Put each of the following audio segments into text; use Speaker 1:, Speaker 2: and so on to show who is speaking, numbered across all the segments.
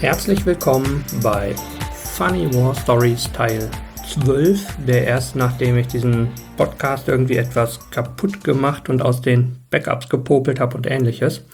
Speaker 1: Herzlich willkommen bei Funny War Stories Teil 12, der erst nachdem ich diesen Podcast irgendwie etwas kaputt gemacht und aus den Backups gepopelt habe und ähnliches.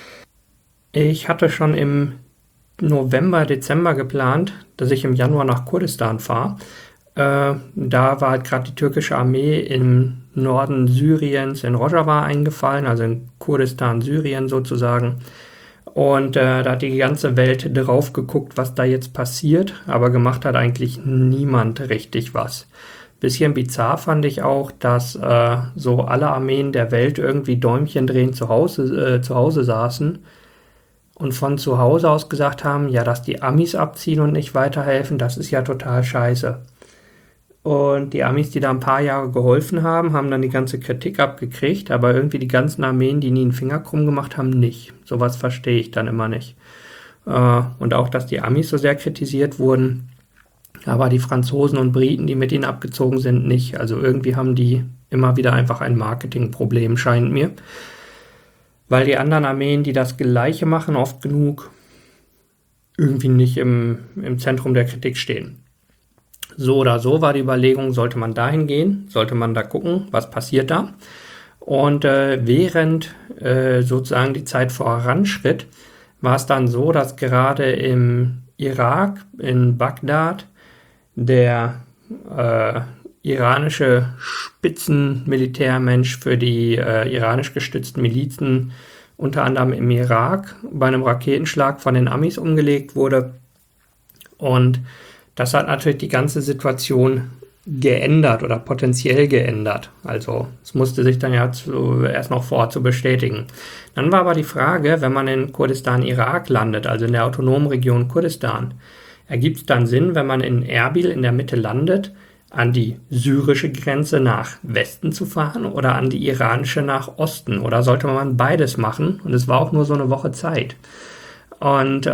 Speaker 1: Ich hatte schon im November, Dezember geplant, dass ich im Januar nach Kurdistan fahre. Da war halt gerade die türkische Armee im Norden Syriens in Rojava eingefallen, also in Kurdistan, Syrien sozusagen. Und da hat die ganze Welt drauf geguckt, was da jetzt passiert, aber gemacht hat eigentlich niemand richtig was. Bisschen bizarr fand ich auch, dass so alle Armeen der Welt irgendwie Däumchen drehen zu Hause saßen und von zu Hause aus gesagt haben, ja, dass die Amis abziehen und nicht weiterhelfen, das ist ja total scheiße. Und die Amis, die da ein paar Jahre geholfen haben, haben dann die ganze Kritik abgekriegt, aber irgendwie die ganzen Armeen, die nie einen Finger krumm gemacht haben, nicht. Sowas verstehe ich dann immer nicht. Und auch, dass die Amis so sehr kritisiert wurden, aber die Franzosen und Briten, die mit ihnen abgezogen sind, nicht. Also irgendwie haben die immer wieder einfach ein Marketingproblem, scheint mir. Weil die anderen Armeen, die das Gleiche machen, oft genug irgendwie nicht im Zentrum der Kritik stehen. So oder so war die Überlegung, sollte man dahin gehen, sollte man da gucken, was passiert da. Und während sozusagen die Zeit voranschritt, war es dann so, dass gerade im Irak, in Bagdad, der iranische Spitzenmilitärmensch für die iranisch gestützten Milizen, unter anderem im Irak, bei einem Raketenschlag von den Amis umgelegt wurde. Und das hat natürlich die ganze Situation geändert oder potenziell geändert. Also es musste sich dann ja erst noch vor Ort zu bestätigen. Dann war aber die Frage, wenn man in Kurdistan, Irak landet, also in der autonomen Region Kurdistan, ergibt es dann Sinn, wenn man in Erbil in der Mitte landet, an die syrische Grenze nach Westen zu fahren oder an die iranische nach Osten? Oder sollte man beides machen? Und es war auch nur so eine Woche Zeit. Und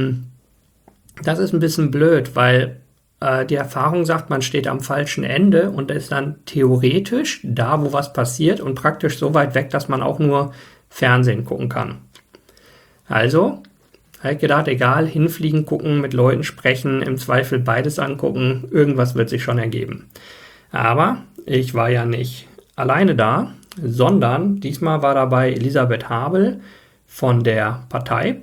Speaker 1: das ist ein bisschen blöd, weil die Erfahrung sagt, man steht am falschen Ende und ist dann theoretisch da, wo was passiert und praktisch so weit weg, dass man auch nur Fernsehen gucken kann. Also, halt gedacht, egal, hinfliegen, gucken, mit Leuten sprechen, im Zweifel beides angucken, irgendwas wird sich schon ergeben. Aber ich war ja nicht alleine da, sondern diesmal war dabei Elisabeth Habel von der Partei.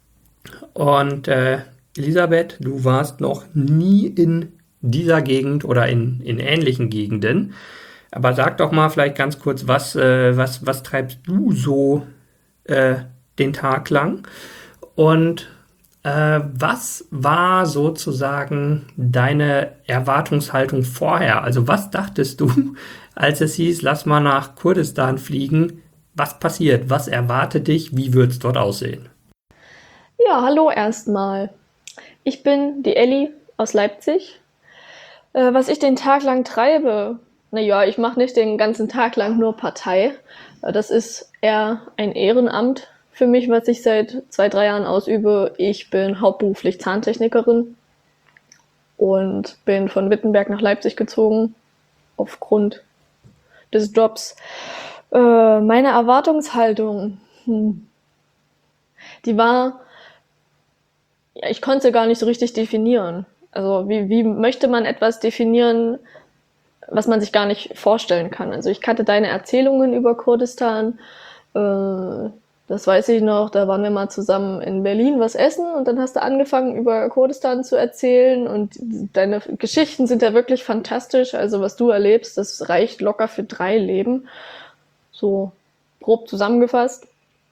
Speaker 1: Und Elisabeth, du warst noch nie in dieser Gegend oder in ähnlichen Gegenden. Aber sag doch mal vielleicht ganz kurz, was treibst du so den Tag lang? Und was war sozusagen deine Erwartungshaltung vorher? Also was dachtest du, als es hieß, lass mal nach Kurdistan fliegen? Was passiert? Was erwartet dich? Wie wird es dort aussehen?
Speaker 2: Ja, hallo erstmal. Ich bin die Elli aus Leipzig. Was ich den Tag lang treibe, naja, ich mache nicht den ganzen Tag lang nur Partei. Das ist eher ein Ehrenamt für mich, was ich seit 2-3 Jahren ausübe. Ich bin hauptberuflich Zahntechnikerin und bin von Wittenberg nach Leipzig gezogen aufgrund des Jobs. Meine Erwartungshaltung, die war, ja, ich konnte sie gar nicht so richtig definieren. Also wie möchte man etwas definieren, was man sich gar nicht vorstellen kann? Also ich kannte deine Erzählungen über Kurdistan, das weiß ich noch, da waren wir mal zusammen in Berlin was essen und dann hast du angefangen über Kurdistan zu erzählen und deine Geschichten sind ja wirklich fantastisch. Also was du erlebst, das reicht locker für 3 Leben. So grob zusammengefasst.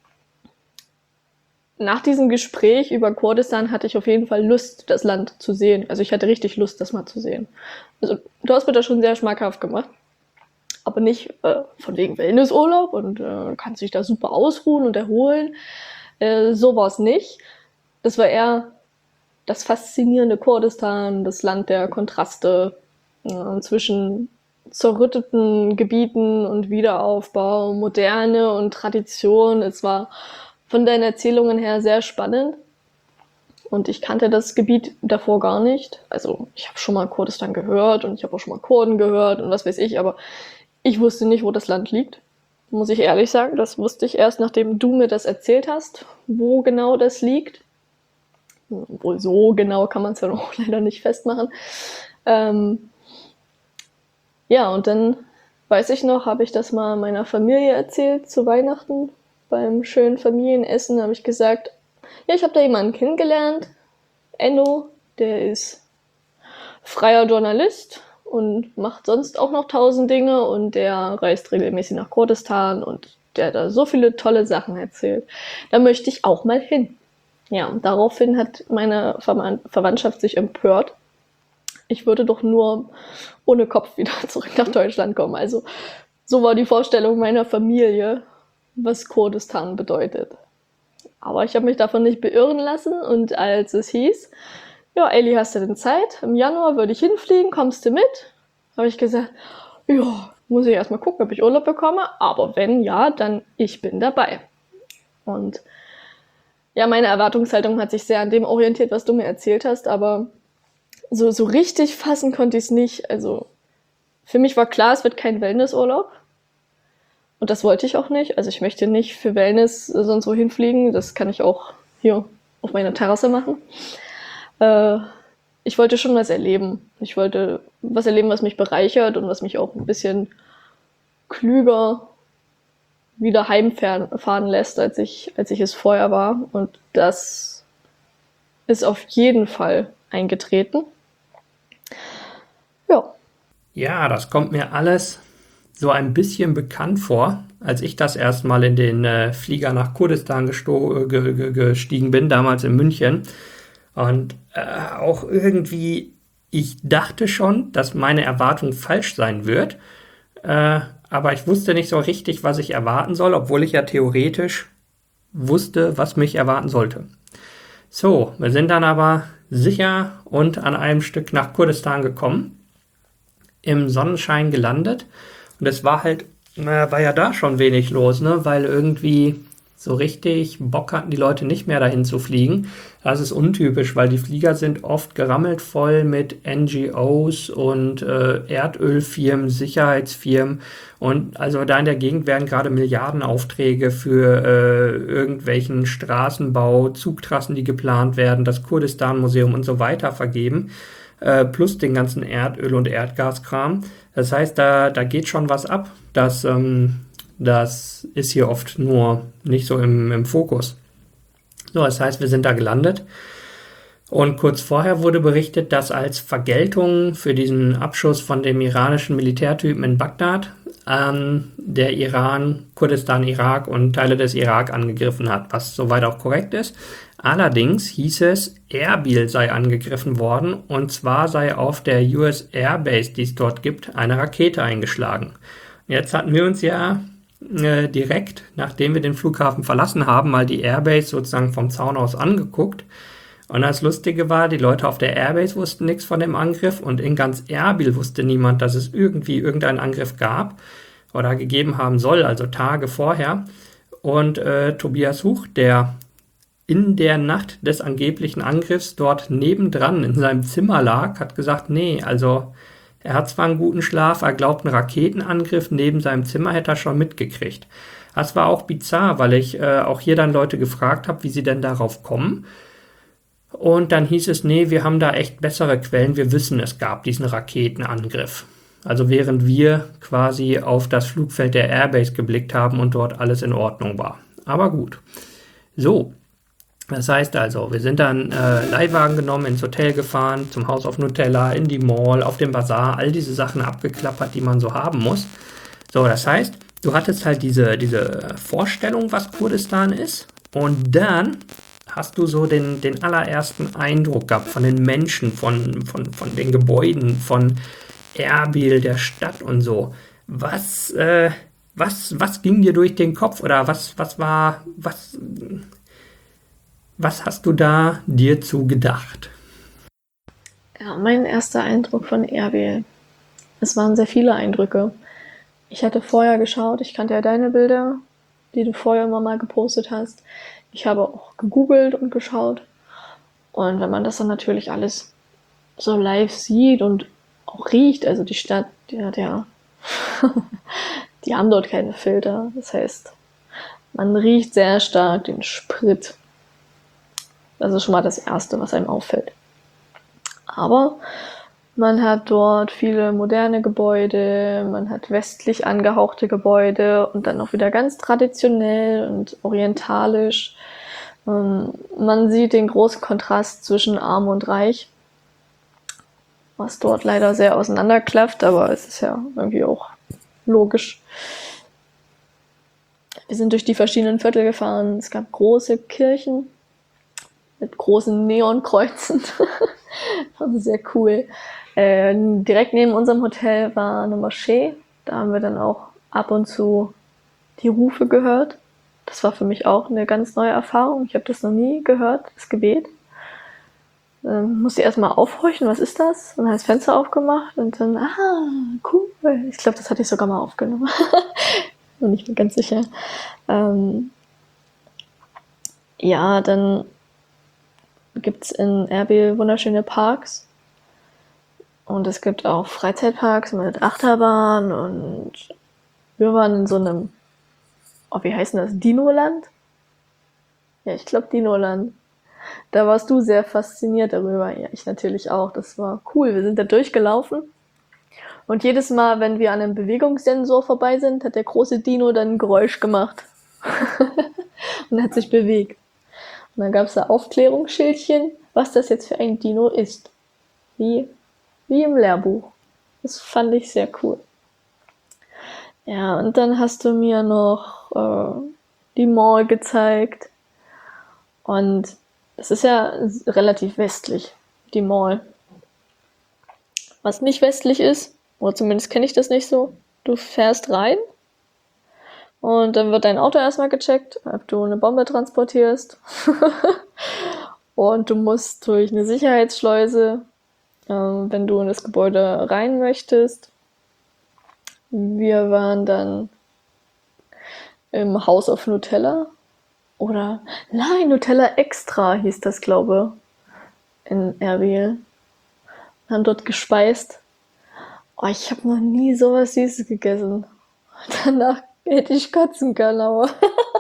Speaker 2: Nach diesem Gespräch über Kurdistan hatte ich auf jeden Fall Lust, das Land zu sehen. Also ich hatte richtig Lust, das mal zu sehen. Also du hast mir das schon sehr schmackhaft gemacht. Aber nicht von wegen Wellnessurlaub und kannst dich da super ausruhen und erholen. So war es nicht. Das war eher das faszinierende Kurdistan, das Land der Kontraste zwischen zerrütteten Gebieten und Wiederaufbau, Moderne und Tradition. Es war von deinen Erzählungen her sehr spannend und ich kannte das Gebiet davor gar nicht. Also ich habe schon mal Kurdistan gehört und ich habe auch schon mal Kurden gehört und was weiß ich, aber ich wusste nicht, wo das Land liegt. Muss ich ehrlich sagen, das wusste ich erst, nachdem du mir das erzählt hast, wo genau das liegt. Obwohl so genau kann man es ja noch leider nicht festmachen. Ja, und dann weiß ich noch, habe ich das mal meiner Familie erzählt zu Weihnachten. Beim schönen Familienessen habe ich gesagt, ja, ich habe da jemanden kennengelernt, Enno, der ist freier Journalist und macht sonst auch noch 1000 Dinge und der reist regelmäßig nach Kurdistan und der hat da so viele tolle Sachen erzählt. Da möchte ich auch mal hin. Ja, und daraufhin hat meine Verwandtschaft sich empört. Ich würde doch nur ohne Kopf wieder zurück nach Deutschland kommen. Also so war die Vorstellung meiner Familie, was Kurdistan bedeutet. Aber ich habe mich davon nicht beirren lassen und als es hieß, ja, Elli, hast du denn Zeit? Im Januar würde ich hinfliegen, kommst du mit? Habe ich gesagt, ja, muss ich erstmal gucken, ob ich Urlaub bekomme, aber wenn ja, dann ich bin dabei. Und ja, meine Erwartungshaltung hat sich sehr an dem orientiert, was du mir erzählt hast, aber so richtig fassen konnte ich es nicht. Also für mich war klar, es wird kein Wellnessurlaub. Und das wollte ich auch nicht. Also ich möchte nicht für Wellness sonst wo hinfliegen. Das kann ich auch hier auf meiner Terrasse machen. Ich wollte schon was erleben. Ich wollte was erleben, was mich bereichert und was mich auch ein bisschen klüger wieder heimfahren lässt, als ich es vorher war. Und das ist auf jeden Fall eingetreten. Ja.
Speaker 1: Ja, das kommt mir alles so ein bisschen bekannt vor, als ich das erste Mal in den Flieger nach Kurdistan gestiegen bin, damals in München. Und auch irgendwie, ich dachte schon, dass meine Erwartung falsch sein wird, aber ich wusste nicht so richtig, was ich erwarten soll, obwohl ich ja theoretisch wusste, was mich erwarten sollte. So, wir sind dann aber sicher und an einem Stück nach Kurdistan gekommen, im Sonnenschein gelandet und es war ja da schon wenig los, ne, weil irgendwie so richtig Bock hatten die Leute nicht mehr dahin zu fliegen. Das ist untypisch, weil die Flieger sind oft gerammelt voll mit NGOs und Erdölfirmen, Sicherheitsfirmen und also da in der Gegend werden gerade Milliardenaufträge für irgendwelchen Straßenbau, Zugtrassen, die geplant werden, das Kurdistan-Museum und so weiter vergeben, plus den ganzen Erdöl- und Erdgaskram. Das heißt, da geht schon was ab. Das ist hier oft nur nicht so im Fokus. So, das heißt, wir sind da gelandet. Und kurz vorher wurde berichtet, dass als Vergeltung für diesen Abschuss von dem iranischen Militärtypen in Bagdad der Iran, Kurdistan, Irak und Teile des Irak angegriffen hat, was soweit auch korrekt ist. Allerdings hieß es, Erbil sei angegriffen worden und zwar sei auf der US Airbase, die es dort gibt, eine Rakete eingeschlagen. Jetzt hatten wir uns ja direkt, nachdem wir den Flughafen verlassen haben, mal die Airbase sozusagen vom Zaun aus angeguckt. Und das Lustige war, die Leute auf der Airbase wussten nichts von dem Angriff und in ganz Erbil wusste niemand, dass es irgendwie irgendeinen Angriff gab oder gegeben haben soll, also Tage vorher. Und Tobias Huch, der in der Nacht des angeblichen Angriffs dort nebendran in seinem Zimmer lag, hat gesagt, nee, also er hat zwar einen guten Schlaf, er glaubt, einen Raketenangriff neben seinem Zimmer hätte er schon mitgekriegt. Das war auch bizarr, weil ich auch hier dann Leute gefragt habe, wie sie denn darauf kommen. Und dann hieß es, nee, wir haben da echt bessere Quellen, wir wissen, es gab diesen Raketenangriff. Also während wir quasi auf das Flugfeld der Airbase geblickt haben und dort alles in Ordnung war. Aber gut. So, das heißt also, wir sind dann Leihwagen genommen, ins Hotel gefahren, zum House of Nutella, in die Mall, auf dem Bazar, all diese Sachen abgeklappert, die man so haben muss. So, das heißt, du hattest halt diese Vorstellung, was Kurdistan ist und dann hast du so den allerersten Eindruck gehabt von den Menschen, von den Gebäuden, von Erbil, der Stadt und so. Was ging dir durch den Kopf oder was hast du da dir zu gedacht?
Speaker 2: Ja, mein erster Eindruck von Erbil. Es waren sehr viele Eindrücke. Ich hatte vorher geschaut, ich kannte ja deine Bilder, die du vorher immer mal gepostet hast. Ich habe auch gegoogelt und geschaut. Und wenn man das dann natürlich alles so live sieht und auch riecht, also die Stadt, die hat ja, die haben dort keine Filter. Das heißt, man riecht sehr stark den Sprit. Das ist schon mal das Erste, was einem auffällt. Aber man hat dort viele moderne Gebäude, man hat westlich angehauchte Gebäude und dann auch wieder ganz traditionell und orientalisch. Man sieht den großen Kontrast zwischen Arm und Reich, was dort leider sehr auseinanderklafft, aber es ist ja irgendwie auch logisch. Wir sind durch die verschiedenen Viertel gefahren. Es gab große Kirchen mit großen Neonkreuzen. Das war sehr cool. Direkt neben unserem Hotel war eine Moschee. Da haben wir dann auch ab und zu die Rufe gehört. Das war für mich auch eine ganz neue Erfahrung. Ich habe das noch nie gehört, das Gebet. Musste erstmal aufhorchen, was ist das? Und dann das Fenster aufgemacht und dann, cool. Ich glaube, das hatte ich sogar mal aufgenommen. Bin nicht mehr ganz sicher. Ja, dann gibt's in Erbil wunderschöne Parks. Und es gibt auch Freizeitparks mit Achterbahn und wir waren in so einem, wie heißt denn das? Dinoland? Ja, ich glaube Dinoland. Da warst du sehr fasziniert darüber. Ja, ich natürlich auch. Das war cool. Wir sind da durchgelaufen. Und jedes Mal, wenn wir an einem Bewegungssensor vorbei sind, hat der große Dino dann ein Geräusch gemacht. Und hat sich bewegt. Und dann gab es da Aufklärungsschildchen, was das jetzt für ein Dino ist. Wie im Lehrbuch. Das fand ich sehr cool. Ja, und dann hast du mir noch die Mall gezeigt. Und es ist ja relativ westlich, die Mall. Was nicht westlich ist, oder zumindest kenne ich das nicht so, du fährst rein und dann wird dein Auto erstmal gecheckt, ob du eine Bombe transportierst. Und du musst durch eine Sicherheitsschleuse, wenn du in das Gebäude rein möchtest. Wir waren dann im House of Nutella. Oder, nein, Nutella Extra hieß das, glaube ich, in Erbil. Haben dort gespeist. Oh, ich habe noch nie sowas Süßes gegessen. Danach hätte ich kotzen können, aber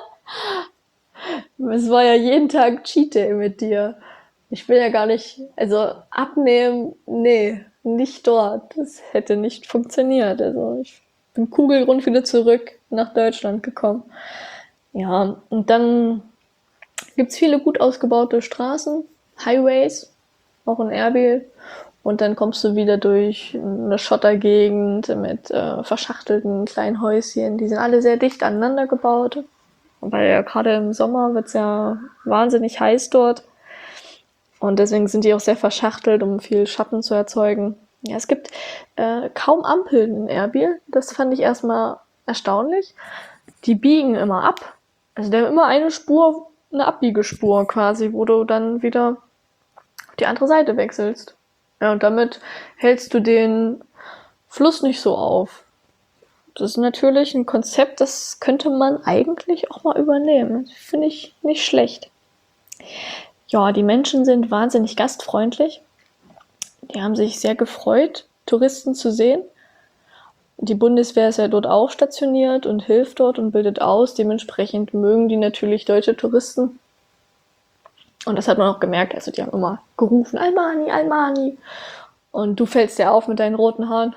Speaker 2: es war ja jeden Tag Cheat Day mit dir. Ich will ja gar nicht, also abnehmen, nee, nicht dort. Das hätte nicht funktioniert. Also ich bin kugelrund wieder zurück nach Deutschland gekommen. Ja, und dann gibt's viele gut ausgebaute Straßen, Highways, auch in Erbil. Und dann kommst du wieder durch eine Schottergegend mit verschachtelten kleinen Häuschen. Die sind alle sehr dicht aneinander gebaut. Weil ja gerade im Sommer wird's ja wahnsinnig heiß dort. Und deswegen sind die auch sehr verschachtelt, um viel Schatten zu erzeugen. Ja, es gibt kaum Ampeln in Erbil. Das fand ich erstmal erstaunlich. Die biegen immer ab. Also der hat immer eine Spur, eine Abbiegespur quasi, wo du dann wieder auf die andere Seite wechselst. Ja, und damit hältst du den Fluss nicht so auf. Das ist natürlich ein Konzept, das könnte man eigentlich auch mal übernehmen. Das finde ich nicht schlecht. Ja, die Menschen sind wahnsinnig gastfreundlich. Die haben sich sehr gefreut, Touristen zu sehen. Die Bundeswehr ist ja dort auch stationiert und hilft dort und bildet aus. Dementsprechend mögen die natürlich deutsche Touristen. Und das hat man auch gemerkt. Also die haben immer gerufen, Almani, Almani. Und du fällst ja auf mit deinen roten Haaren.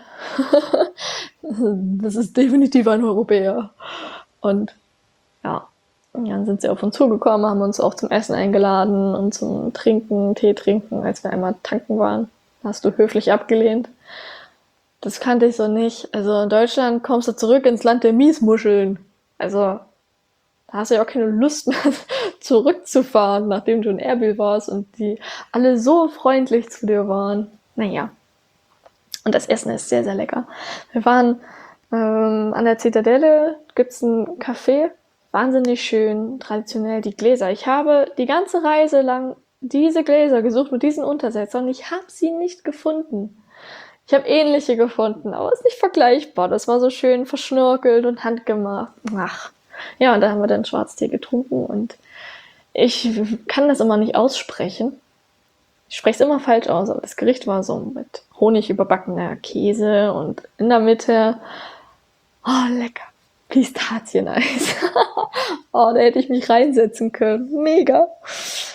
Speaker 2: Das ist definitiv ein Europäer. Und ja, dann sind sie auf uns zugekommen, haben uns auch zum Essen eingeladen und zum Trinken, Tee trinken, als wir einmal tanken waren. Hast du höflich abgelehnt. Das kannte ich so nicht. Also in Deutschland kommst du zurück ins Land der Miesmuscheln. Also da hast du ja auch keine Lust mehr zurückzufahren, nachdem du in Erbil warst und die alle so freundlich zu dir waren. Naja. Und das Essen ist sehr, sehr lecker. Wir waren an der Zitadelle, gibt's ein Café, wahnsinnig schön, traditionell die Gläser. Ich habe die ganze Reise lang diese Gläser gesucht mit diesen Untersetzern und ich habe sie nicht gefunden. Ich habe ähnliche gefunden, aber es ist nicht vergleichbar. Das war so schön verschnörkelt und handgemacht. Ach. Ja, und da haben wir dann Schwarztee getrunken und ich kann das immer nicht aussprechen. Ich spreche es immer falsch aus, aber das Gericht war so mit Honig überbackener Käse und in der Mitte, oh lecker, Pistazieneis. Oh, da hätte ich mich reinsetzen können. Mega.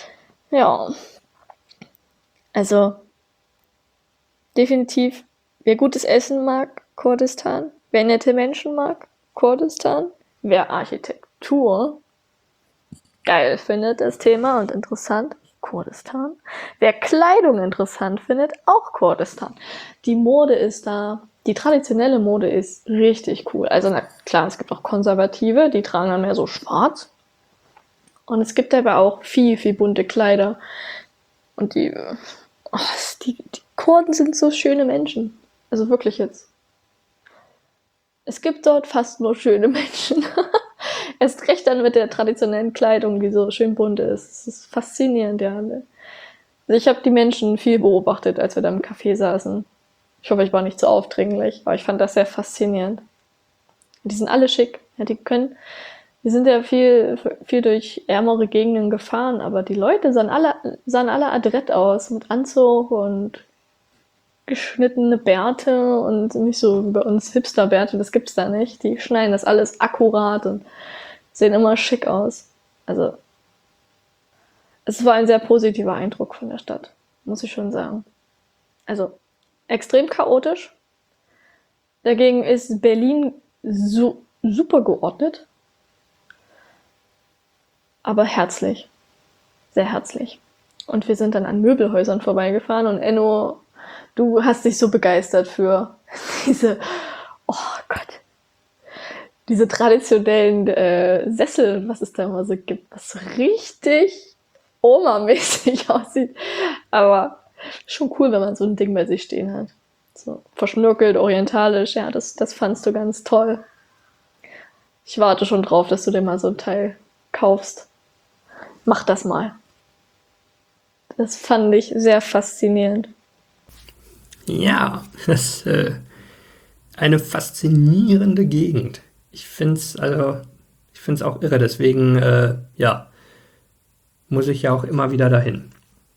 Speaker 2: Ja, also definitiv, wer gutes Essen mag, Kurdistan. Wer nette Menschen mag, Kurdistan. Wer Architektur geil findet, das Thema und interessant, Kurdistan. Wer Kleidung interessant findet, auch Kurdistan. Die Mode ist da, die traditionelle Mode ist richtig cool. Also na klar, es gibt auch Konservative, die tragen dann mehr so schwarz. Und es gibt aber auch viel, viel bunte Kleider. Und die Kurden sind so schöne Menschen. Also wirklich jetzt. Es gibt dort fast nur schöne Menschen. Erst recht dann mit der traditionellen Kleidung, die so schön bunt ist. Es ist faszinierend, ja. Also ich habe die Menschen viel beobachtet, als wir da im Café saßen. Ich hoffe, ich war nicht zu aufdringlich, aber ich fand das sehr faszinierend. Die sind alle schick. Ja, wir sind ja viel durch ärmere Gegenden gefahren, aber die Leute sahen alle adrett aus, mit Anzug und geschnittene Bärte und nicht so wie bei uns Hipster-Bärte, das gibt's da nicht. Die schneiden das alles akkurat und sehen immer schick aus. Also, es war ein sehr positiver Eindruck von der Stadt, muss ich schon sagen. Also, extrem chaotisch. Dagegen ist Berlin so super geordnet, aber herzlich. Sehr herzlich. Und wir sind dann an Möbelhäusern vorbeigefahren und Enno, du hast dich so begeistert für oh Gott, diese traditionellen Sessel, was es da immer so gibt, was so richtig Oma-mäßig aussieht. Aber schon cool, wenn man so ein Ding bei sich stehen hat. So verschnörkelt, orientalisch, ja, das fandst du ganz toll. Ich warte schon drauf, dass du dir mal so ein Teil kaufst. Mach das mal. Das fand ich sehr faszinierend.
Speaker 1: Ja, das ist eine faszinierende Gegend. Ich finde es auch irre, deswegen muss ich ja auch immer wieder dahin.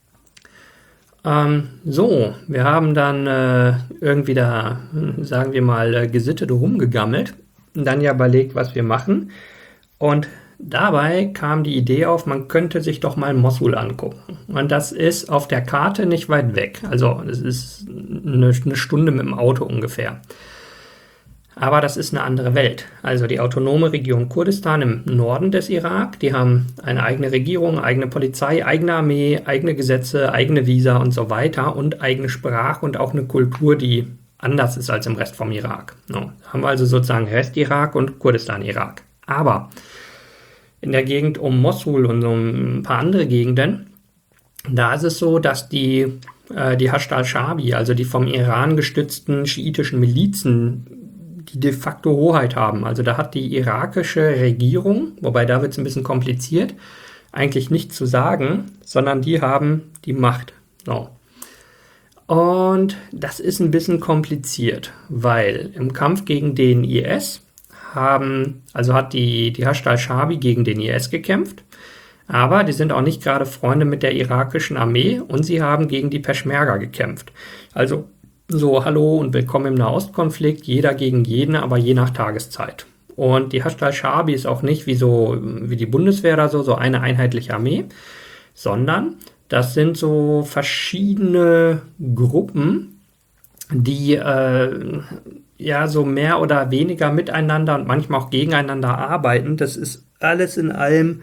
Speaker 1: Wir haben dann irgendwie da, sagen wir mal, gesittet rumgegammelt und dann ja überlegt, was wir machen. Und dabei kam die Idee auf, man könnte sich doch mal Mossul angucken. Und das ist auf der Karte nicht weit weg. Also es ist eine Stunde mit dem Auto ungefähr. Aber das ist eine andere Welt. Also die autonome Region Kurdistan im Norden des Irak, die haben eine eigene Regierung, eigene Polizei, eigene Armee, eigene Gesetze, eigene Visa und so weiter und eigene Sprache und auch eine Kultur, die anders ist als im Rest vom Irak. No. Haben wir also sozusagen Rest-Irak und Kurdistan-Irak. Aber in der Gegend um Mossul und so ein paar andere Gegenden, da ist es so, dass die Hashd al-Shaabi, also die vom Iran gestützten schiitischen Milizen, die de facto Hoheit haben. Also da hat die irakische Regierung, wobei da wird es ein bisschen kompliziert, eigentlich nichts zu sagen, sondern die haben die Macht. So. Und das ist ein bisschen kompliziert, weil im Kampf gegen den IS hat die Hashd al-Shaabi gegen den IS gekämpft, aber die sind auch nicht gerade Freunde mit der irakischen Armee und sie haben gegen die Peschmerga gekämpft. Also so, hallo und willkommen im Nahostkonflikt, jeder gegen jeden, aber je nach Tageszeit. Und die Hashd al-Shaabi ist auch nicht wie die Bundeswehr oder so eine einheitliche Armee, sondern das sind so verschiedene Gruppen, die so mehr oder weniger miteinander und manchmal auch gegeneinander arbeiten. Das ist alles in allem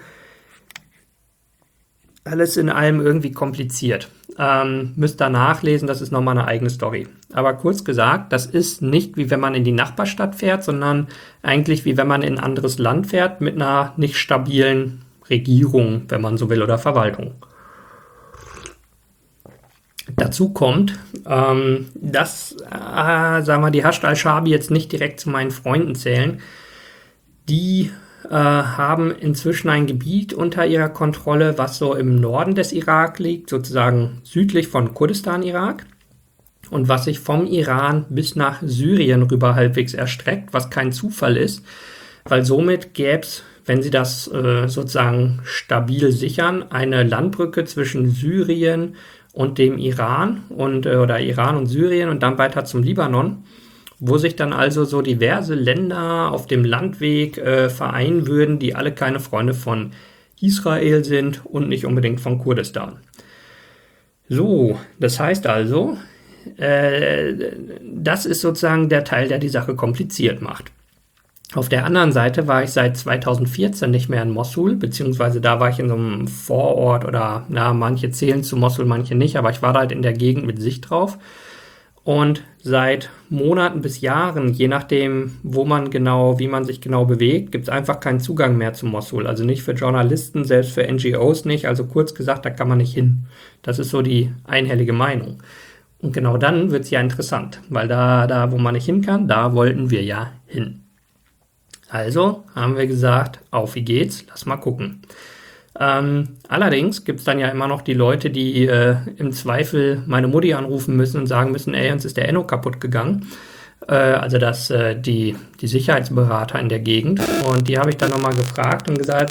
Speaker 1: irgendwie kompliziert. Müsst ihr nachlesen, das ist nochmal eine eigene Story. Aber kurz gesagt, das ist nicht wie wenn man in die Nachbarstadt fährt, sondern eigentlich wie wenn man in ein anderes Land fährt mit einer nicht stabilen Regierung, wenn man so will, oder Verwaltung. Dazu kommt, dass, die Hashd al-Shaabi jetzt nicht direkt zu meinen Freunden zählen. Die haben inzwischen ein Gebiet unter ihrer Kontrolle, was so im Norden des Irak liegt, sozusagen südlich von Kurdistan-Irak und was sich vom Iran bis nach Syrien rüber halbwegs erstreckt, was kein Zufall ist, weil somit gäbe es, wenn sie das sozusagen stabil sichern, eine Landbrücke zwischen Syrien und dem Iran oder Iran und Syrien und dann weiter zum Libanon, wo sich dann also so diverse Länder auf dem Landweg vereinen würden, die alle keine Freunde von Israel sind und nicht unbedingt von Kurdistan. So, das heißt also, das ist sozusagen der Teil, der die Sache kompliziert macht. Auf der anderen Seite war ich seit 2014 nicht mehr in Mossul, beziehungsweise da war ich in so einem Vorort oder, manche zählen zu Mossul, manche nicht, aber ich war da halt in der Gegend mit Sicht drauf. Und seit Monaten bis Jahren, je nachdem, wie man sich genau bewegt, gibt es einfach keinen Zugang mehr zu Mossul. Also nicht für Journalisten, selbst für NGOs nicht. Also kurz gesagt, da kann man nicht hin. Das ist so die einhellige Meinung. Und genau dann wird es ja interessant, weil da, wo man nicht hin kann, da wollten wir ja hin. Also haben wir gesagt, auf wie geht's, lass mal gucken. Allerdings gibt es dann ja immer noch die Leute, die im Zweifel meine Mutti anrufen müssen und sagen müssen, ey, uns ist der Enno kaputt gegangen. Also die Sicherheitsberater in der Gegend. Und die habe ich dann nochmal gefragt und gesagt,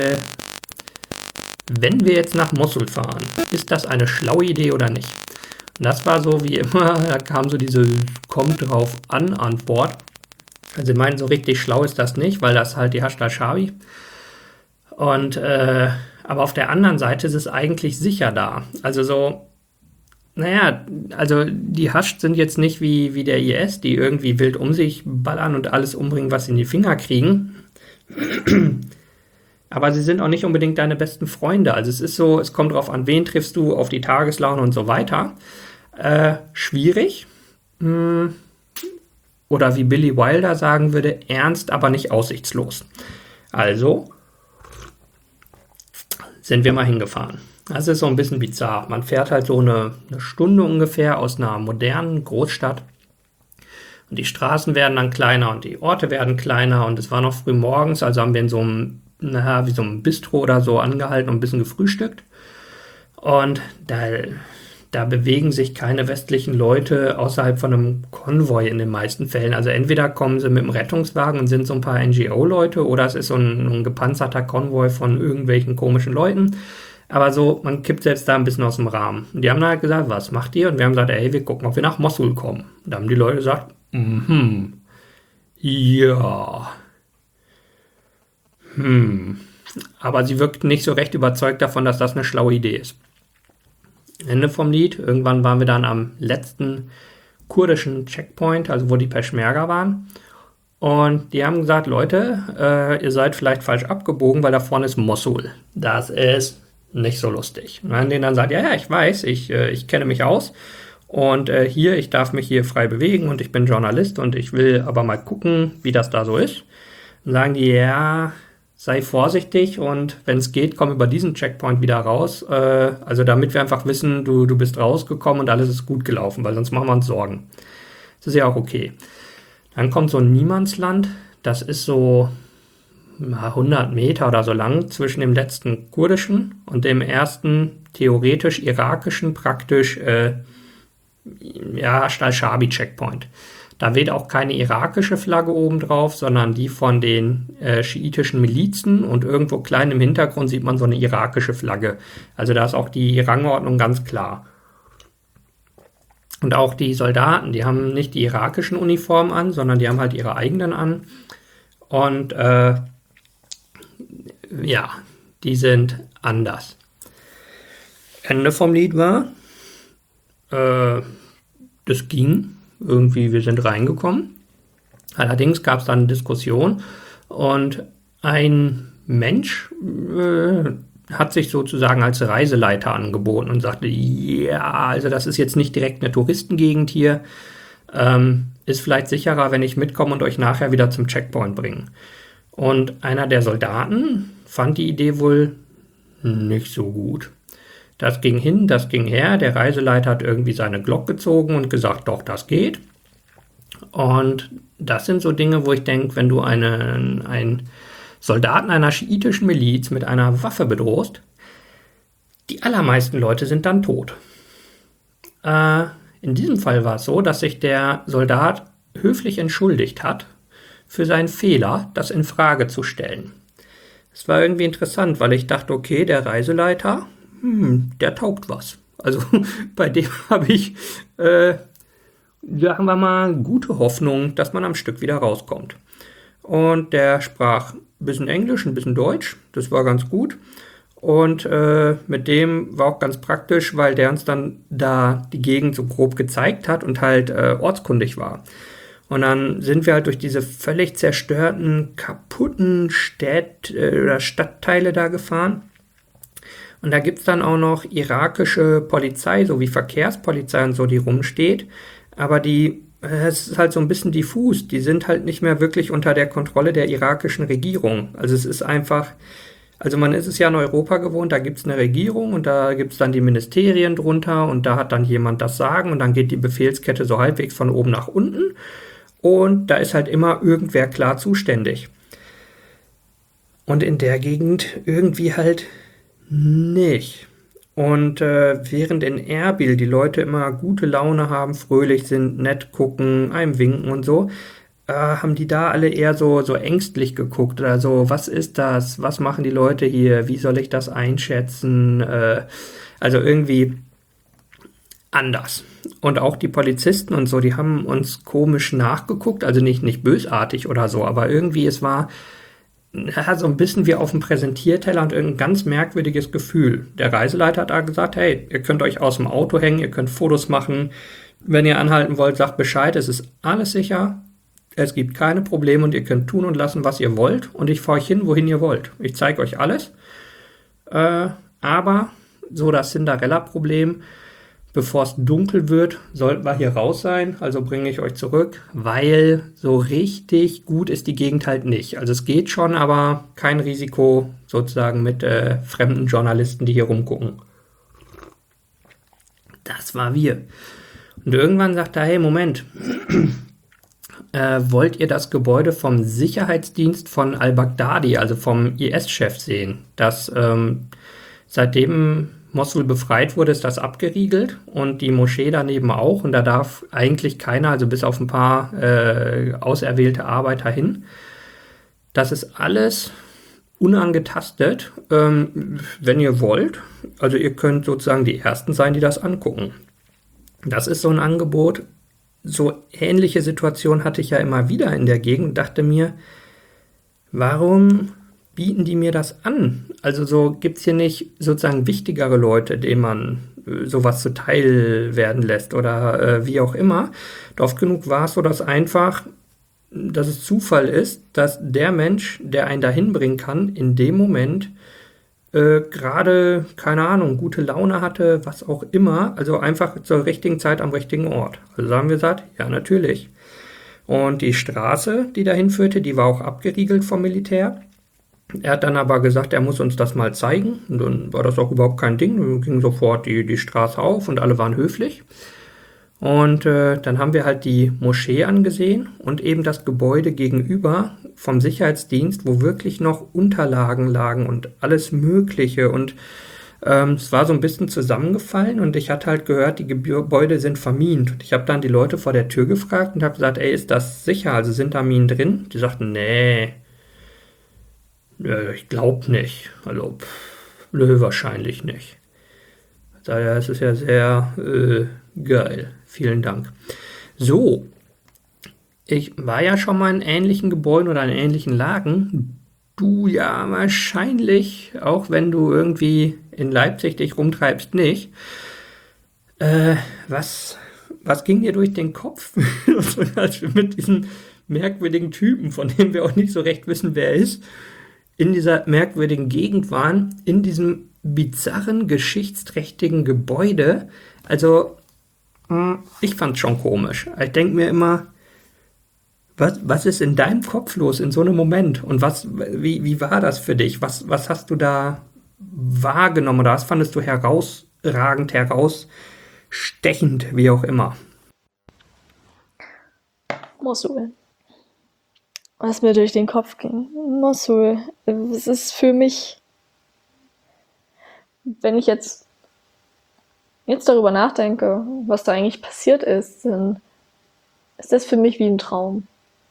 Speaker 1: wenn wir jetzt nach Mossul fahren, ist das eine schlaue Idee oder nicht? Und das war so wie immer, da kam so diese kommt drauf an Antwort. Also ich meine, so richtig schlau ist das nicht, weil das halt die Hashd al-Shaabi. Und aber auf der anderen Seite ist es eigentlich sicher da. Also so, also die Hashd sind jetzt nicht wie der IS, die irgendwie wild um sich ballern und alles umbringen, was sie in die Finger kriegen. Aber sie sind auch nicht unbedingt deine besten Freunde. Also es ist so, es kommt drauf an, wen triffst du, auf die Tageslaune und so weiter. Schwierig. Oder wie Billy Wilder sagen würde, ernst, aber nicht aussichtslos. Also sind wir mal hingefahren. Das ist so ein bisschen bizarr. Man fährt halt so eine Stunde ungefähr aus einer modernen Großstadt. Und die Straßen werden dann kleiner und die Orte werden kleiner. Und es war noch früh morgens, also haben wir in so einem, wie so einem Bistro oder so angehalten und ein bisschen gefrühstückt. Und da bewegen sich keine westlichen Leute außerhalb von einem Konvoi in den meisten Fällen. Also entweder kommen sie mit dem Rettungswagen und sind so ein paar NGO-Leute oder es ist so ein gepanzerter Konvoi von irgendwelchen komischen Leuten. Aber so, man kippt selbst da ein bisschen aus dem Rahmen. Und die haben dann halt gesagt, was macht ihr? Und wir haben gesagt, ey, wir gucken, ob wir nach Mossul kommen. Und da haben die Leute gesagt, ja. Aber sie wirkten nicht so recht überzeugt davon, dass das eine schlaue Idee ist. Ende vom Lied. Irgendwann waren wir dann am letzten kurdischen Checkpoint, also wo die Peschmerga waren. Und die haben gesagt, Leute, ihr seid vielleicht falsch abgebogen, weil da vorne ist Mossul. Das ist nicht so lustig. Und dann denen dann sagt, ja, ich weiß, ich kenne mich aus. Und ich darf mich hier frei bewegen und ich bin Journalist und ich will aber mal gucken, wie das da so ist. Dann sagen die, ja, sei vorsichtig und wenn es geht, komm über diesen Checkpoint wieder raus. Also damit wir einfach wissen, du bist rausgekommen und alles ist gut gelaufen, weil sonst machen wir uns Sorgen. Das ist ja auch okay. Dann kommt so ein Niemandsland, das ist so 100 Meter oder so lang zwischen dem letzten kurdischen und dem ersten theoretisch irakischen, praktisch Hashd al-Shaabi Checkpoint. Da weht auch keine irakische Flagge oben drauf, sondern die von den schiitischen Milizen und irgendwo klein im Hintergrund sieht man so eine irakische Flagge. Also da ist auch die Rangordnung ganz klar. Und auch die Soldaten, die haben nicht die irakischen Uniformen an, sondern die haben halt ihre eigenen an. Und die sind anders. Ende vom Lied war, das ging. Irgendwie, wir sind reingekommen. Allerdings gab es dann eine Diskussion und ein Mensch hat sich sozusagen als Reiseleiter angeboten und sagte, ja, also das ist jetzt nicht direkt eine Touristengegend hier, ist vielleicht sicherer, wenn ich mitkomme und euch nachher wieder zum Checkpoint bringe. Und einer der Soldaten fand die Idee wohl nicht so gut. Das ging hin, das ging her. Der Reiseleiter hat irgendwie seine Glocke gezogen und gesagt, doch, das geht. Und das sind so Dinge, wo ich denke, wenn du einen Soldaten einer schiitischen Miliz mit einer Waffe bedrohst, die allermeisten Leute sind dann tot. In diesem Fall war es so, dass sich der Soldat höflich entschuldigt hat für seinen Fehler, das in Frage zu stellen. Es war irgendwie interessant, weil ich dachte, okay, der Reiseleiter, der taugt was. Also bei dem habe ich, sagen wir mal, gute Hoffnung, dass man am Stück wieder rauskommt. Und der sprach ein bisschen Englisch, ein bisschen Deutsch. Das war ganz gut. Und mit dem war auch ganz praktisch, weil der uns dann da die Gegend so grob gezeigt hat und halt ortskundig war. Und dann sind wir halt durch diese völlig zerstörten, kaputten oder Stadtteile da gefahren. Und da gibt's dann auch noch irakische Polizei, so wie Verkehrspolizei und so, die rumsteht. Aber es ist halt so ein bisschen diffus. Die sind halt nicht mehr wirklich unter der Kontrolle der irakischen Regierung. Also es ist einfach, also man ist es ja in Europa gewohnt, da gibt's eine Regierung und da gibt's dann die Ministerien drunter und da hat dann jemand das Sagen und dann geht die Befehlskette so halbwegs von oben nach unten und da ist halt immer irgendwer klar zuständig. Und in der Gegend irgendwie halt nicht. Und während in Erbil die Leute immer gute Laune haben, fröhlich sind, nett gucken, einem winken und so, haben die da alle eher so ängstlich geguckt oder so, was ist das, was machen die Leute hier, wie soll ich das einschätzen, also irgendwie anders. Und auch die Polizisten und so, die haben uns komisch nachgeguckt, also nicht bösartig oder so, aber irgendwie es war so ein bisschen wie auf dem Präsentierteller und irgendein ganz merkwürdiges Gefühl. Der Reiseleiter hat da gesagt, hey, ihr könnt euch aus dem Auto hängen, ihr könnt Fotos machen, wenn ihr anhalten wollt, sagt Bescheid, es ist alles sicher, es gibt keine Probleme und ihr könnt tun und lassen, was ihr wollt und ich fahre euch hin, wohin ihr wollt. Ich zeige euch alles, aber so das Cinderella-Problem, bevor es dunkel wird, sollten wir hier raus sein, also bringe ich euch zurück, weil so richtig gut ist die Gegend halt nicht. Also es geht schon, aber kein Risiko sozusagen mit fremden Journalisten, die hier rumgucken. Das war wir. Und irgendwann sagt er, hey, Moment, wollt ihr das Gebäude vom Sicherheitsdienst von al-Baghdadi, also vom IS-Chef sehen? Das seitdem Mossul befreit wurde, ist das abgeriegelt und die Moschee daneben auch und da darf eigentlich keiner, also bis auf ein paar auserwählte Arbeiter hin. Das ist alles unangetastet, wenn ihr wollt. Also ihr könnt sozusagen die Ersten sein, die das angucken. Das ist so ein Angebot. So ähnliche Situation hatte ich ja immer wieder in der Gegend und dachte mir, warum bieten die mir das an? Also so gibt's hier nicht sozusagen wichtigere Leute, denen man sowas zuteil werden lässt oder wie auch immer. Oft genug war es so, dass es Zufall ist, dass der Mensch, der einen dahin bringen kann, in dem Moment gerade, keine Ahnung, gute Laune hatte, was auch immer, also einfach zur richtigen Zeit am richtigen Ort. Also haben wir gesagt, ja, natürlich. Und die Straße, die dahin führte, die war auch abgeriegelt vom Militär. Er hat dann aber gesagt, er muss uns das mal zeigen. Und dann war das auch überhaupt kein Ding. Dann ging sofort die Straße auf und alle waren höflich. Und dann haben wir halt die Moschee angesehen und eben das Gebäude gegenüber vom Sicherheitsdienst, wo wirklich noch Unterlagen lagen und alles Mögliche. Und es war so ein bisschen zusammengefallen und ich hatte halt gehört, die Gebäude sind vermint. Und ich habe dann die Leute vor der Tür gefragt und habe gesagt, ey, ist das sicher? Also sind da Minen drin? Die sagten, nee. Ich glaube nicht. Also, nö, wahrscheinlich nicht. Daher ist es ja sehr geil. Vielen Dank. So, ich war ja schon mal in ähnlichen Gebäuden oder in ähnlichen Lagen. Du ja wahrscheinlich, auch wenn du irgendwie in Leipzig dich rumtreibst, nicht. Was ging dir durch den Kopf, als wir mit diesem merkwürdigen Typen, von dem wir auch nicht so recht wissen, wer er ist, in dieser merkwürdigen Gegend waren, in diesem bizarren, geschichtsträchtigen Gebäude. Also, ich fand's schon komisch. Ich denke mir immer, was ist in deinem Kopf los in so einem Moment? Und wie war das für dich? Was hast du da wahrgenommen oder was fandest du herausragend, herausstechend, wie auch immer?
Speaker 2: Mossul. Was mir durch den Kopf ging. Mossul. Es ist für mich, wenn ich jetzt darüber nachdenke, was da eigentlich passiert ist, dann ist das für mich wie ein Traum.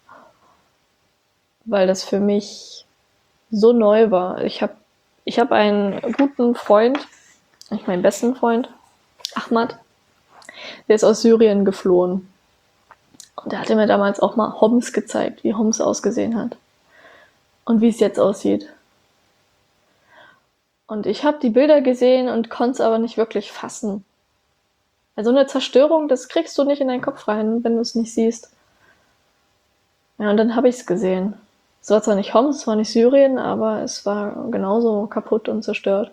Speaker 2: Weil das für mich so neu war. Ich hab einen guten Freund, eigentlich meinen besten Freund, Ahmad, der ist aus Syrien geflohen. Und der hatte mir damals auch mal Homs gezeigt, wie Homs ausgesehen hat. und wie es jetzt aussieht. Und ich habe die Bilder gesehen und konnte es aber nicht wirklich fassen. Also eine Zerstörung, das kriegst du nicht in deinen Kopf rein, wenn du es nicht siehst. Ja, und dann habe ich es gesehen. Es war zwar nicht Homs, es war nicht Syrien, aber es war genauso kaputt und zerstört.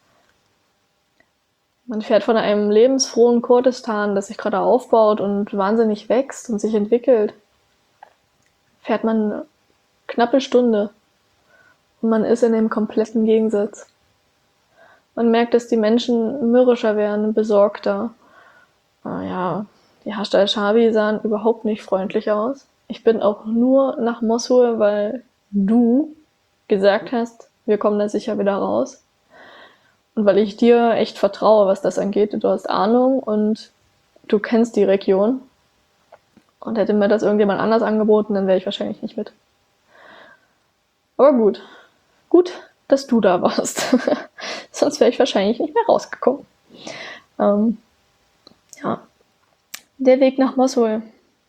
Speaker 2: Man fährt von einem lebensfrohen Kurdistan, das sich gerade aufbaut und wahnsinnig wächst und sich entwickelt, fährt man eine knappe Stunde und man ist in dem kompletten Gegensatz. Man merkt, dass die Menschen mürrischer werden, besorgter. Ja, die Hashd al-Shaabi sahen überhaupt nicht freundlich aus. Ich bin auch nur nach Mosul, weil du gesagt hast, wir kommen da sicher wieder raus. Und weil ich dir echt vertraue, was das angeht. Du hast Ahnung und du kennst die Region. Und hätte mir das irgendjemand anders angeboten, dann wäre ich wahrscheinlich nicht mit. Aber gut. Gut, dass du da warst. Sonst wäre ich wahrscheinlich nicht mehr rausgekommen. Ja. Der Weg nach Mosul.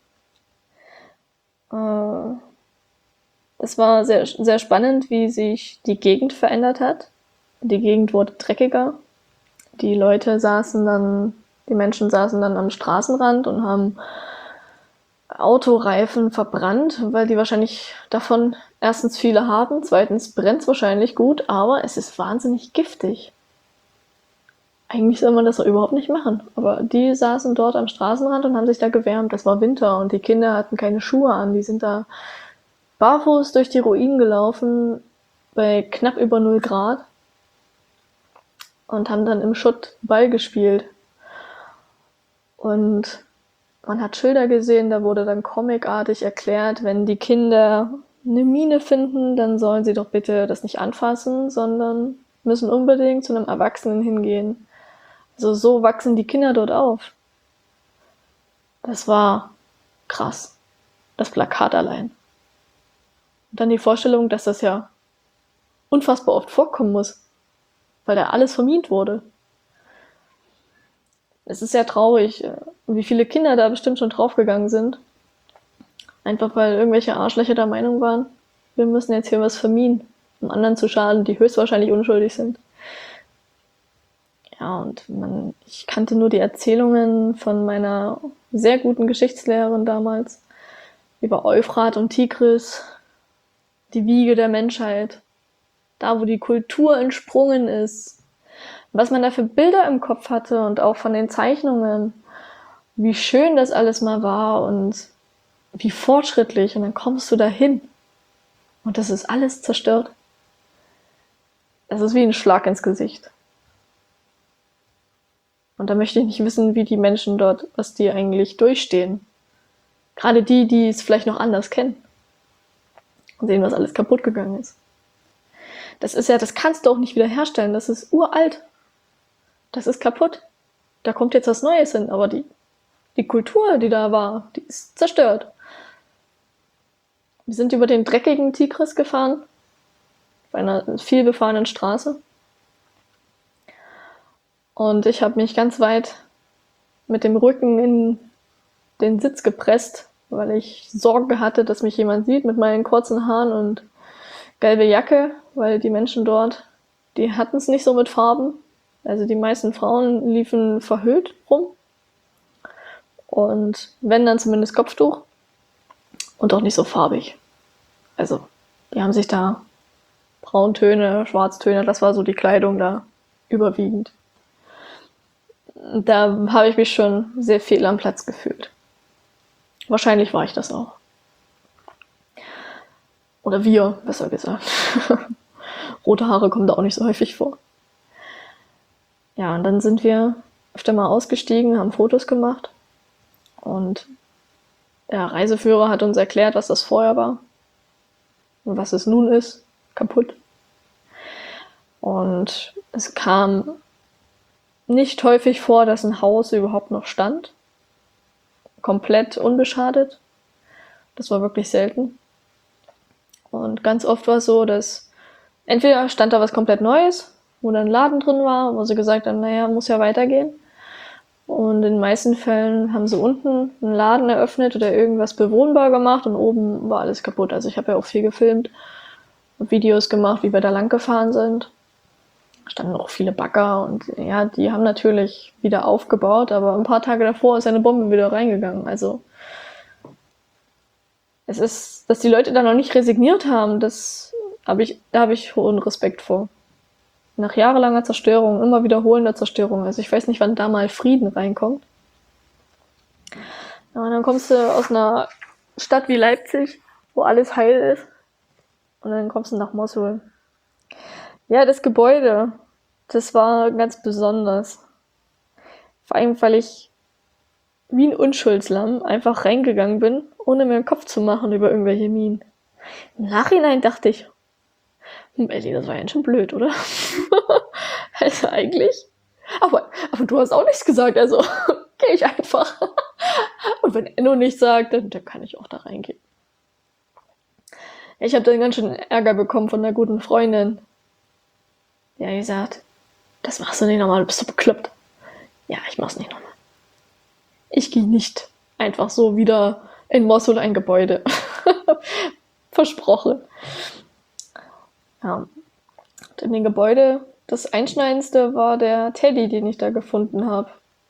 Speaker 2: Es war sehr, sehr spannend, wie sich die Gegend verändert hat. Die Gegend wurde dreckiger. Die Menschen saßen dann am Straßenrand und haben Autoreifen verbrannt, weil die wahrscheinlich davon erstens viele haben, zweitens brennt es wahrscheinlich gut, aber es ist wahnsinnig giftig. Eigentlich soll man das doch überhaupt nicht machen. Aber die saßen dort am Straßenrand und haben sich da gewärmt. Es war Winter und die Kinder hatten keine Schuhe an. Die sind da barfuß durch die Ruinen gelaufen bei knapp über 0 Grad und haben dann im Schutt Ball gespielt. Und man hat Schilder gesehen, da wurde dann comicartig erklärt, wenn die Kinder eine Mine finden, dann sollen sie doch bitte das nicht anfassen, sondern müssen unbedingt zu einem Erwachsenen hingehen. Also so wachsen die Kinder dort auf. Das war krass. Das Plakat allein. Und dann die Vorstellung, dass das ja unfassbar oft vorkommen muss, weil da alles vermint wurde. Es ist sehr traurig, wie viele Kinder da bestimmt schon draufgegangen sind. Einfach weil irgendwelche Arschlöcher der Meinung waren, wir müssen jetzt hier was verminen, um anderen zu schaden, die höchstwahrscheinlich unschuldig sind. Ja, und ich kannte nur die Erzählungen von meiner sehr guten Geschichtslehrerin damals über Euphrat und Tigris, die Wiege der Menschheit, da wo die Kultur entsprungen ist. Was man da für Bilder im Kopf hatte und auch von den Zeichnungen, wie schön das alles mal war und wie fortschrittlich. Und dann kommst du dahin und das ist alles zerstört. Das ist wie ein Schlag ins Gesicht. Und da möchte ich nicht wissen, wie die Menschen dort, was die eigentlich durchstehen. Gerade die, die es vielleicht noch anders kennen und sehen, was alles kaputt gegangen ist. Das kannst du auch nicht wiederherstellen. Das ist uralt. Das ist kaputt. Da kommt jetzt was Neues hin, aber die Kultur, die da war, die ist zerstört. Wir sind über den dreckigen Tigris gefahren, auf einer viel befahrenen Straße. Und ich habe mich ganz weit mit dem Rücken in den Sitz gepresst, weil ich Sorge hatte, dass mich jemand sieht mit meinen kurzen Haaren und gelbe Jacke, weil die Menschen dort, die hatten es nicht so mit Farben. Also die meisten Frauen liefen verhüllt rum. Und wenn, dann zumindest Kopftuch. Und auch nicht so farbig. Also, die haben sich da Brauntöne, Schwarztöne, das war so die Kleidung da überwiegend. Da habe ich mich schon sehr fehl am Platz gefühlt. Wahrscheinlich war ich das auch. Oder wir, besser gesagt. Rote Haare kommen da auch nicht so häufig vor. Ja, und dann sind wir öfter mal ausgestiegen, haben Fotos gemacht. Und der Reiseführer hat uns erklärt, was das vorher war und was es nun ist. Kaputt. Und es kam nicht häufig vor, dass ein Haus überhaupt noch stand. Komplett unbeschadet. Das war wirklich selten. Und ganz oft war es so, dass entweder stand da was komplett Neues, wo dann ein Laden drin war, wo sie gesagt haben, naja, muss ja weitergehen. Und in den meisten Fällen haben sie unten einen Laden eröffnet oder irgendwas bewohnbar gemacht und oben war alles kaputt. Also ich habe ja auch viel gefilmt. Videos gemacht, wie wir da lang gefahren sind. Da standen auch viele Bagger und ja, die haben natürlich wieder aufgebaut, aber ein paar Tage davor ist eine Bombe wieder reingegangen. Also es ist, dass die Leute da noch nicht resigniert haben, da habe ich hohen Respekt vor. Nach jahrelanger Zerstörung, immer wiederholender Zerstörung. Also ich weiß nicht, wann da mal Frieden reinkommt. Ja, und dann kommst du aus einer Stadt wie Leipzig, wo alles heil ist. Und dann kommst du nach Mosul. Ja, das Gebäude, das war ganz besonders. Vor allem, weil ich wie ein Unschuldslamm einfach reingegangen bin, ohne mir den Kopf zu machen über irgendwelche Minen. Im Nachhinein dachte ich, Ellie, das war ja schon blöd, oder? Also eigentlich. Aber du hast auch nichts gesagt, also gehe ich einfach. Und wenn Enno nichts sagt, dann kann ich auch da reingehen. Ich habe dann ganz schön Ärger bekommen von einer guten Freundin. Die hat gesagt, das machst du nicht nochmal, du bist so bekloppt. Ja, ich mach's nicht nochmal. Ich gehe nicht einfach so wieder in Mosul ein Gebäude. Versprochen. Ja. Und in dem Gebäude, das Einschneidendste war der Teddy, den ich da gefunden habe.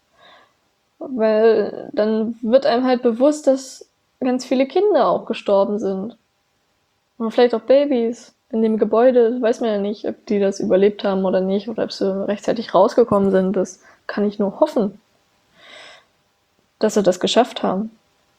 Speaker 2: Weil dann wird einem halt bewusst, dass ganz viele Kinder auch gestorben sind. Und vielleicht auch Babys. In dem Gebäude weiß man ja nicht, ob die das überlebt haben oder nicht, oder ob sie rechtzeitig rausgekommen sind. Das kann ich nur hoffen, dass sie das geschafft haben.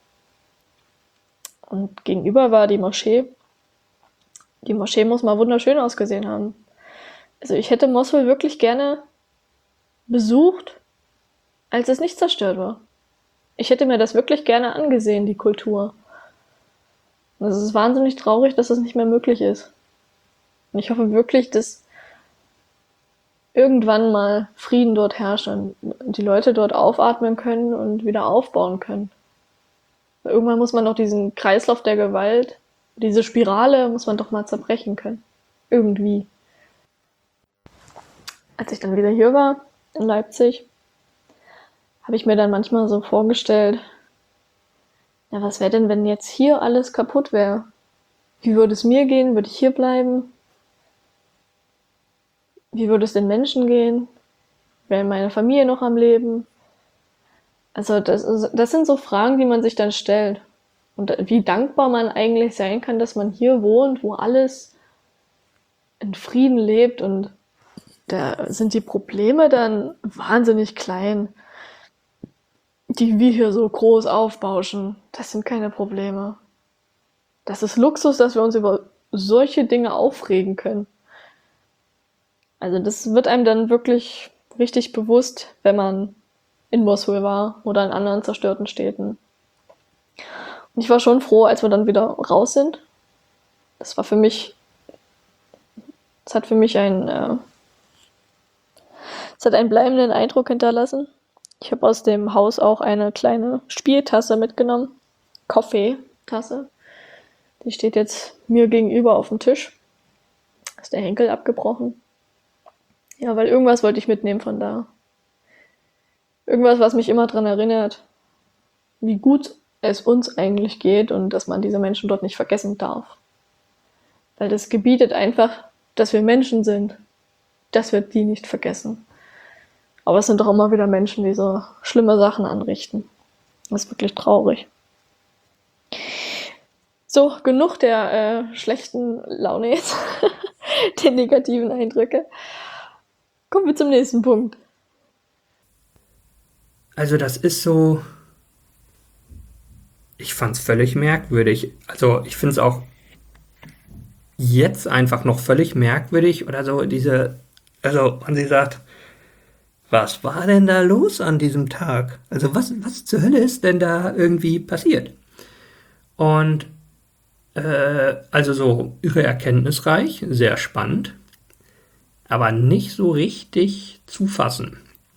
Speaker 2: Und gegenüber war die Moschee. Die Moschee muss mal wunderschön ausgesehen haben. Also ich hätte Mosul wirklich gerne besucht, als es nicht zerstört war. Ich hätte mir das wirklich gerne angesehen, die Kultur. Und es ist wahnsinnig traurig, dass es nicht mehr möglich ist. Und ich hoffe wirklich, dass irgendwann mal Frieden dort herrscht und die Leute dort aufatmen können und wieder aufbauen können. Weil irgendwann muss man doch diesen Kreislauf der Gewalt, diese Spirale muss man doch mal zerbrechen können. Irgendwie. Als ich dann wieder hier war, in Leipzig, habe ich mir dann manchmal so vorgestellt, ja, was wäre denn, wenn jetzt hier alles kaputt wäre? Wie würde es mir gehen? Würde ich hier bleiben? Wie würde es den Menschen gehen? Wäre meine Familie noch am Leben? Also das sind so Fragen, die man sich dann stellt. Und wie dankbar man eigentlich sein kann, dass man hier wohnt, wo alles in Frieden lebt. Und da sind die Probleme dann wahnsinnig klein, die wir hier so groß aufbauschen. Das sind keine Probleme. Das ist Luxus, dass wir uns über solche Dinge aufregen können. Also das wird einem dann wirklich richtig bewusst, wenn man in Mosul war oder in anderen zerstörten Städten. Und ich war schon froh, als wir dann wieder raus sind. Das war für mich, es hat einen bleibenden Eindruck hinterlassen. Ich habe aus dem Haus auch eine kleine Spieltasse mitgenommen. Kaffeetasse. Die steht jetzt mir gegenüber auf dem Tisch. Ist der Henkel abgebrochen. Ja, weil irgendwas wollte ich mitnehmen von da. Irgendwas, was mich immer daran erinnert, wie gut es uns eigentlich geht und dass man diese Menschen dort nicht vergessen darf. Weil das gebietet einfach, dass wir Menschen sind, dass wir die nicht vergessen. Aber es sind doch immer wieder Menschen, die so schlimme Sachen anrichten. Das ist wirklich traurig. So, genug der schlechten Laune jetzt, der negativen Eindrücke. Kommen wir zum nächsten Punkt.
Speaker 1: Also das ist so, ich fand es völlig merkwürdig. Also ich finde es auch jetzt einfach noch völlig merkwürdig oder so also man sie sagt, was war denn da los an diesem Tag? Also was zur Hölle ist denn da irgendwie passiert? Und also so irre erkenntnisreich, sehr spannend, aber nicht so richtig zu fassen.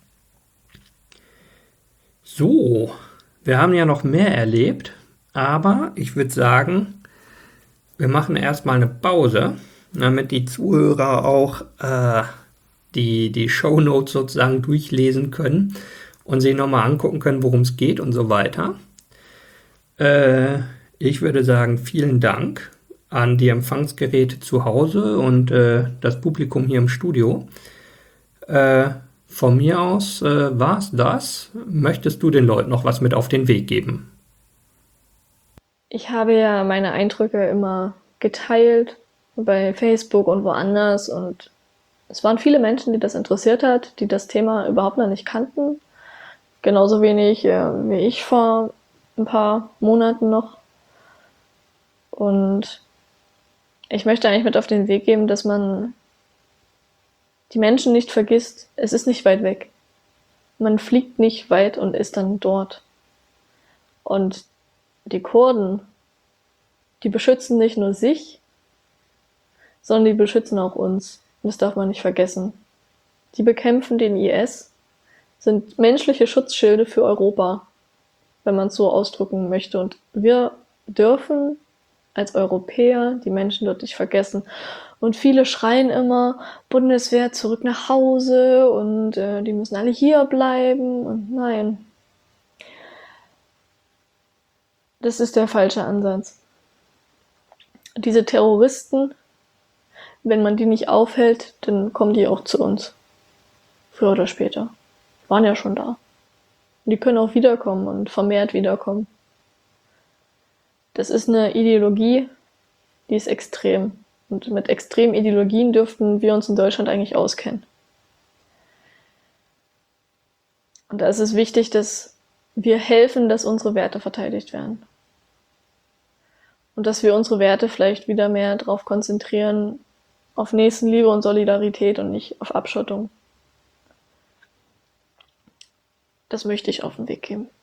Speaker 1: So, wir haben ja noch mehr erlebt, aber ich würde sagen, wir machen erstmal eine Pause, damit die Zuhörer auch die Shownotes sozusagen durchlesen können und sich nochmal angucken können, worum es geht und so weiter. Ich würde sagen, vielen Dank an die Empfangsgeräte zu Hause und das Publikum hier im Studio. Von mir aus war's das. Möchtest du den Leuten noch was mit auf den Weg geben?
Speaker 2: Ich habe ja meine Eindrücke immer geteilt bei Facebook und woanders und es waren viele Menschen, die das interessiert hat, die das Thema überhaupt noch nicht kannten. Genauso wenig wie ich vor ein paar Monaten noch. Und ich möchte eigentlich mit auf den Weg geben, dass man die Menschen nicht vergisst. Es ist nicht weit weg. Man fliegt nicht weit und ist dann dort. Und die Kurden, die beschützen nicht nur sich, sondern die beschützen auch uns. Und das darf man nicht vergessen. Die bekämpfen den IS, sind menschliche Schutzschilde für Europa, wenn man es so ausdrücken möchte. Und wir dürfen als Europäer die Menschen dort nicht vergessen. Und viele schreien immer, Bundeswehr zurück nach Hause und die müssen alle hier bleiben. Und nein, das ist der falsche Ansatz. Diese Terroristen, wenn man die nicht aufhält, dann kommen die auch zu uns. Früher oder später. Waren ja schon da. Und die können auch wiederkommen und vermehrt wiederkommen. Das ist eine Ideologie, die ist extrem. Und mit extremen Ideologien dürften wir uns in Deutschland eigentlich auskennen. Und da ist es wichtig, dass wir helfen, dass unsere Werte verteidigt werden. Und dass wir unsere Werte vielleicht wieder mehr darauf konzentrieren, auf Nächstenliebe und Solidarität und nicht auf Abschottung. Das möchte ich auf den Weg geben.